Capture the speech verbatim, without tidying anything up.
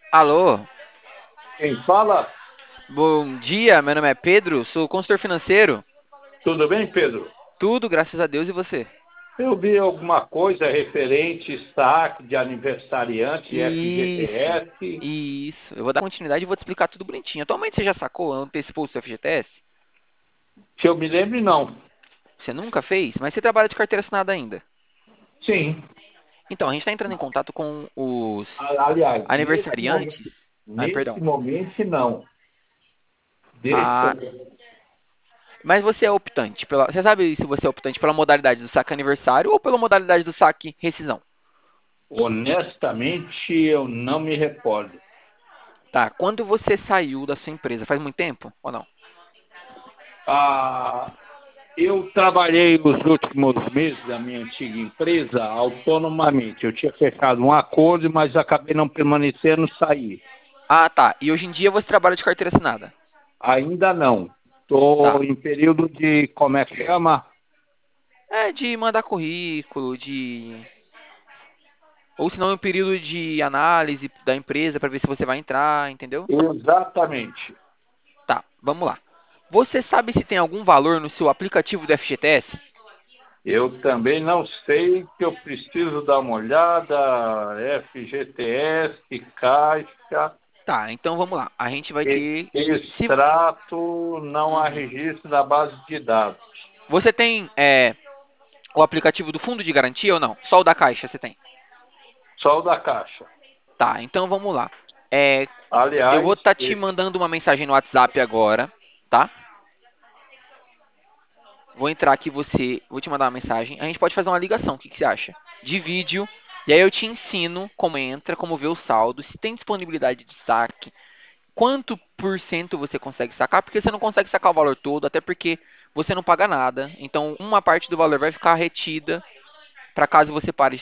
Alô, Quem fala? bom dia, meu nome é Pedro, sou consultor financeiro. Tudo bem, Pedro? Tudo, graças a Deus, e você? Eu vi alguma coisa referente saque de aniversariante Isso, F G T S. isso. Eu vou dar continuidade e vou te explicar tudo bonitinho. Atualmente você já sacou, antecipou o seu F G T S? Que eu me lembre, não. Você nunca fez, mas você trabalha de carteira assinada ainda. Sim. Então, a gente está entrando em contato com os A- Aliás, nesse momento, aniversariantes. Ah, nesse perdão. momento não. Deixa Ah, eu... mas você é optante pela. Você sabe se você é optante pela modalidade do saque aniversário ou pela modalidade do saque rescisão? Honestamente, eu não me recordo. Tá, quando você saiu da sua empresa, faz muito tempo ou não? Ah, eu trabalhei os últimos meses da minha antiga empresa autonomamente. Eu tinha fechado um acordo, mas acabei não permanecendo, saí. Ah, tá. E hoje em dia você trabalha de carteira assinada. Ainda não. Estou Tá. em período de, como é que chama? É de mandar currículo, de. Ou se não, um período de análise da empresa para ver se você vai entrar, entendeu? Exatamente. Tá, vamos lá. Você sabe se tem algum valor no seu aplicativo do F G T S? Eu também não sei que eu preciso dar uma olhada, F G T S, Caixa, Tá, então vamos lá. A gente vai e- ter. Se extrato, não há Uhum. registro na base de dados. Você tem é, o aplicativo do fundo de garantia ou não? Só o da Caixa você tem. Só o da Caixa. Tá, então vamos lá. É, eu vou Aliás, estar te e- mandando uma mensagem no WhatsApp agora, tá? Vou entrar aqui você, vou te mandar uma mensagem. A gente pode fazer uma ligação, o que, que você acha? De vídeo. E aí eu te ensino como entra, como ver o saldo, se tem disponibilidade de saque, quanto por cento você consegue sacar, porque você não consegue sacar o valor todo, até porque você não paga nada. Então uma parte do valor vai ficar retida para caso você pare